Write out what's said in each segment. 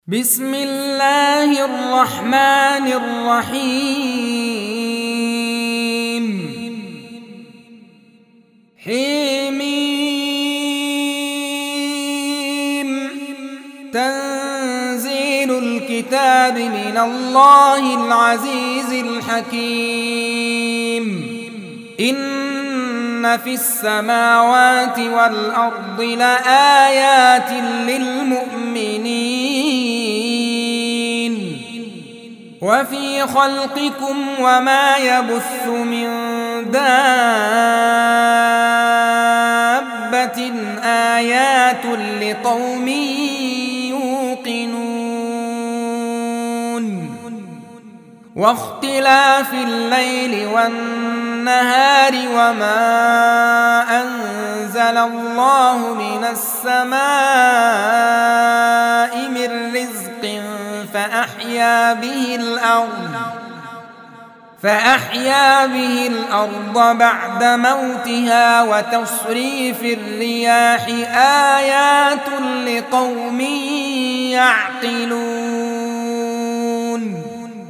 بسم الله الرحمن الرحيم حميم تنزيل الكتاب من الله العزيز الحكيم إن في السماوات والأرض لآيات للمؤمنين وفي خلقكم وما يبث من دابة آيات لقوم يوقنون واختلاف الليل والنهار وما أنزل الله من السماء من رزق فأحيا به الأرض بعد موتها وتصريف الرياح آيات لقوم يعقلون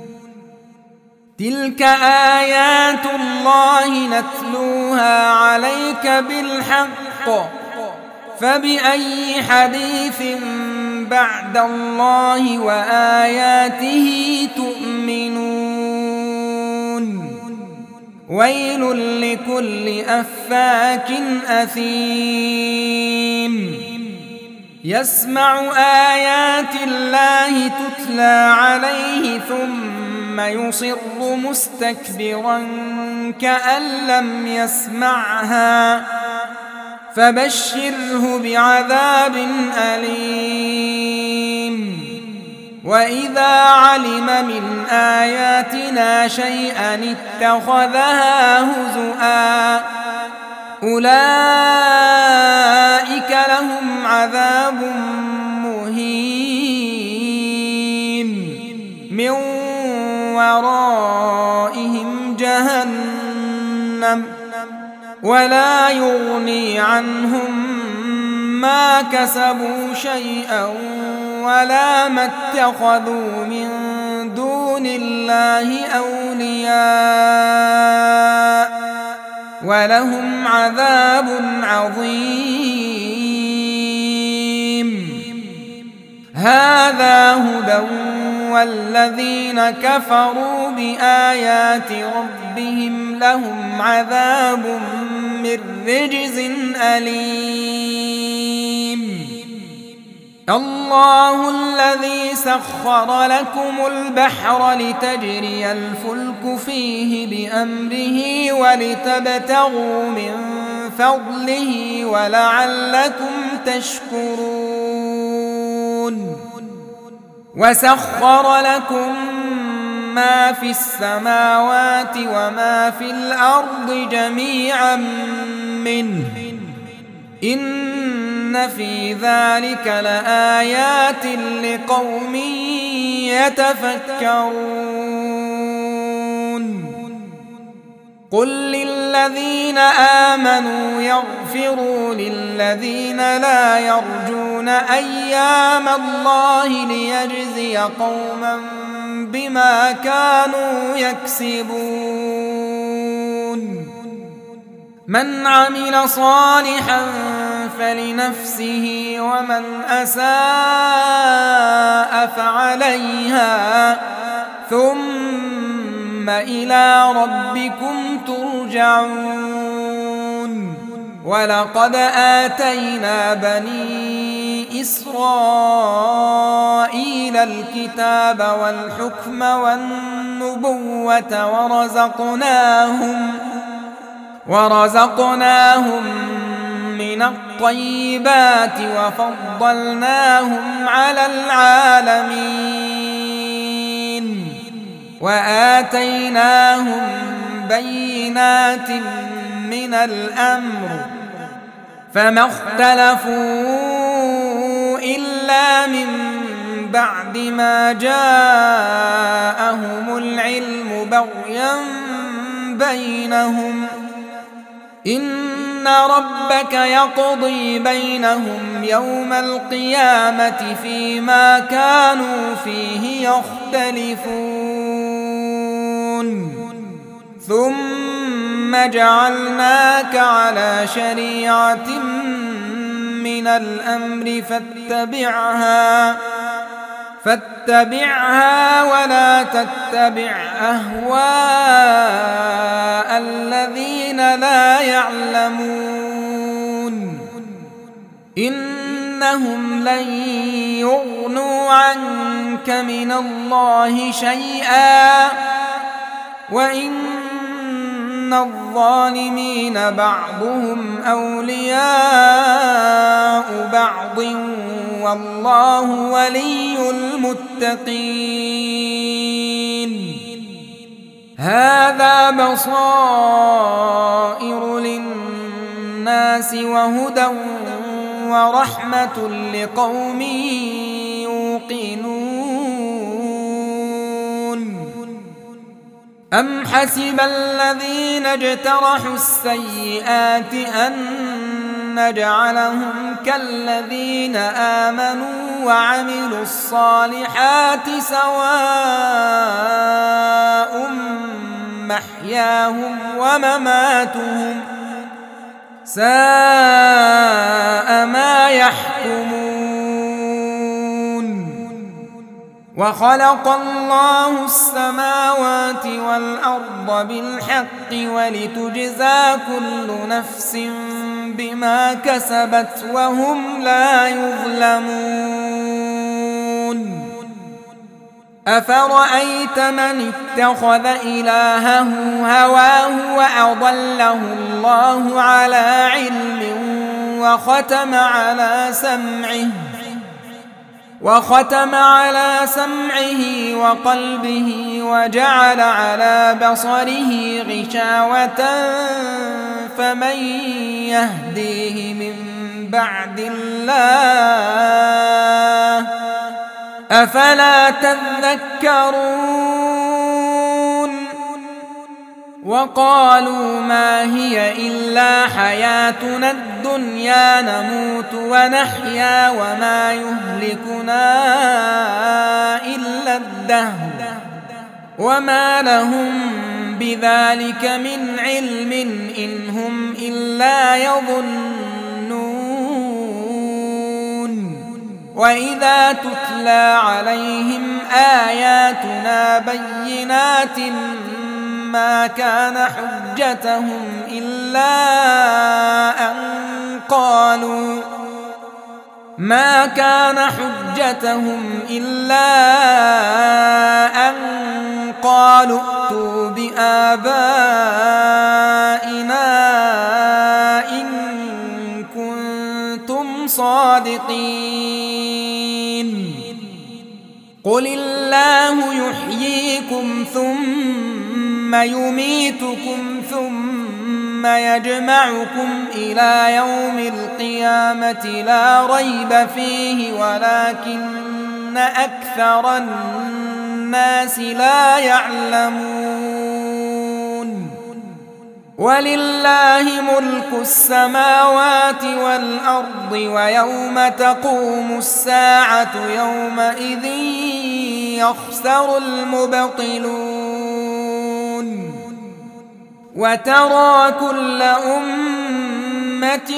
تلك آيات الله نتلوها عليك بالحق فبأي حديث بعد الله وآياته تؤمنون ويل لكل أفاك أثيم يسمع آيات الله تتلى عليه ثم يصر مستكبرا كأن لم يسمعها فبشره بعذاب أليم وإذا علم من آياتنا شيئا اتخذها هزؤا أولئك لهم عذاب مهين من ورائهم جهنم ولا يغني عنهم ما كسبوا شيئا ولا ما اتخذوا من دون الله أولياء ولهم عذاب عظيم هذا هدى والذين كفروا بآيات ربهم لهم عذاب من رجز أليم الله الذي سخر لكم البحر لتجري الفلك فيه بأمره ولتبتغوا من فضله ولعلكم تشكرون وسخر لكم ما في السماوات وما في الأرض جميعا منه إن في ذلك لآيات لقوم يتفكرون قل للذين آمنوا يغفروا للذين لا يرجون أيام الله ليجزي قوما بما كانوا يكسبون من عمل صالحا فلنفسه ومن أساء فعليها ثم إلى ربكم ترجعون ولقد آتينا بني إسرائيل الكتاب والحكم والنبوة ورزقناهم من الطيبات وفضلناهم على العالمين وآتيناهم بينات من الأمر فما اختلفوا إلا من بعد ما جاءهم العلم بغيا بينهم إن ربك يقضي بينهم يوم القيامة فيما كانوا فيه يختلفون ثم جعلناك على شريعة من الأمر فاتبعها ولا تتبع أهواء الذين لا يعلمون إنهم لن يغنوا عنك من الله شيئا وإن الظالمين بعضهم أولياء بعض والله ولي المتقين هذا بصائر للناس وهدى ورحمة لقوم يوقنون أم حسب الذين اجترحوا السيئات أن نجعلهم كالذين آمنوا وعملوا الصالحات سواء محياهم ومماتهم ساء ما يحكمون وخلق الله السماوات والأرض بالحق ولتجزى كل نفس بما كسبت وهم لا يظلمون أفرأيت من اتخذ إلهه هواه وأضله الله على علم وختم على سمعه وقلبه وجعل على بصره غشاوة فمن يهديه من بعد الله أفلا تذكرون وقالوا ما هي إلا حياتنا الدنيا نموت ونحيا وما يهلكنا إلا الدهر وما لهم بذلك من علم إن هم إلا يظنون وإذا تتلى عليهم آياتنا بينات ما كان حجتهم إلا أن قالوا ائتوا بآبائنا إن كنتم صادقين قل الله يحييكم ثم يميتكم ثم يجمعكم إلى يوم القيامة لا ريب فيه ولكن أكثر الناس لا يعلمون ولله ملك السماوات والأرض ويوم تقوم الساعة يومئذ يخسر المبطلون وترى كل أمة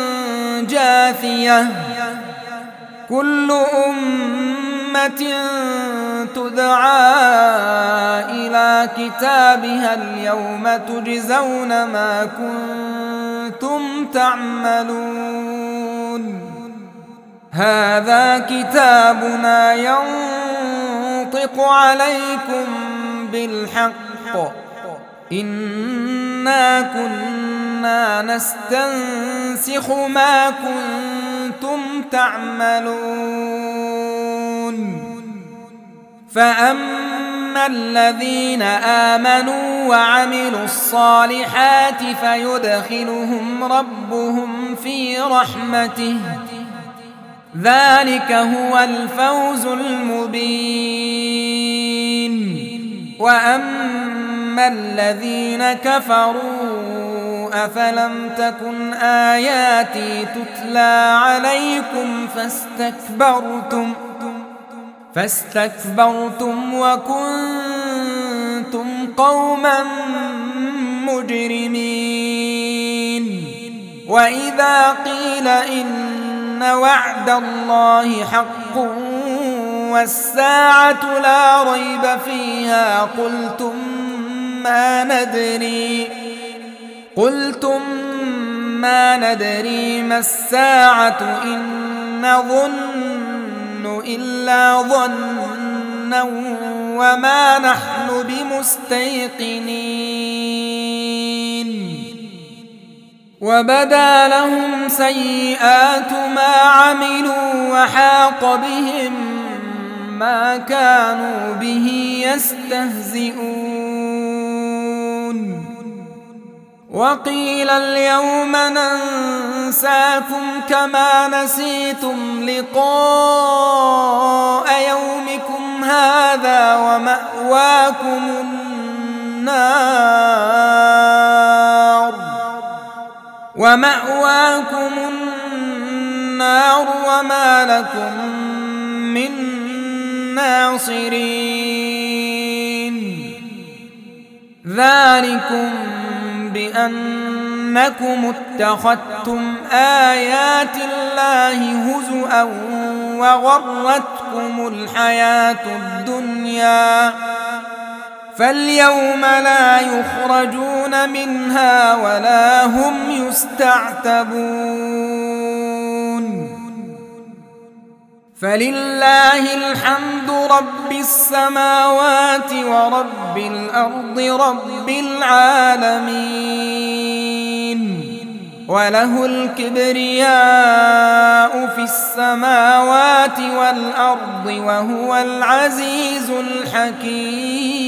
جاثية كل أمة تدعى إلى كتابها اليوم تجزون ما كنتم تعملون هذا كتابنا ينطق عليكم بالحق إنا كنا نستنسخ ما كنتم تعملون فأما الذين آمنوا وعملوا الصالحات فيدخلهم ربهم في رحمته ذلك هو الفوز المبين وأما الذين كفروا أفلم تكن آياتي تتلى عليكم فاستكبرتم وكنتم قوما مجرمين. وإذا قيل إن وعد الله حق والساعة لا ريب فيها قلتم ما ندري ما الساعة إن نظن إلا ظنا وما نحن بمستيقنين. وبدا لهم سيئات ما عملوا وحاق بهم ما كانوا به يستهزئون. وقيل اليوم ننساكم كما نسيتم لقاء يومكم هذا ومأواكم النار وما لكم من ناصرين. ذلكم بأنكم اتخذتم آيات الله هزؤا وغرتكم الحياة الدنيا فاليوم لا يخرجون منها ولا هم يستعتبون. فلله الحمد رب السماوات ورب الأرض رب العالمين وله الكبرياء في السماوات والأرض وهو العزيز الحكيم.